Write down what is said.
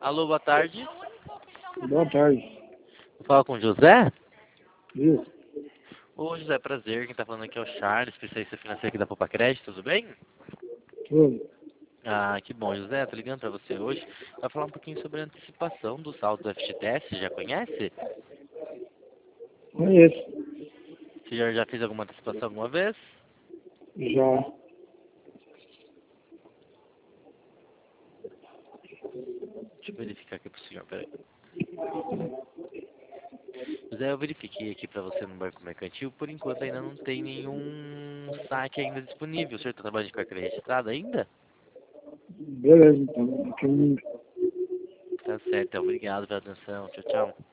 Alô, boa tarde. Boa tarde. Vou falar com o José? Viu? Ô, José, prazer. Quem tá falando aqui é o Charles, especialista financeiro aqui da Poupa Crédito, tudo bem? Tudo. Ah, que bom, José. Tô ligando pra você hoje pra falar um pouquinho sobre a antecipação do saldo do FGTS. Você já conhece? Conheço. Você já fez alguma antecipação alguma vez? Já. Deixa eu verificar aqui pro senhor, peraí. José, eu verifiquei aqui pra você no Banco Mercantil. Por enquanto ainda não tem nenhum saque ainda disponível. O senhor tá trabalhando de carteira registrada ainda? Beleza, então. Aqui Tá certo, então. Obrigado pela atenção. Tchau, tchau.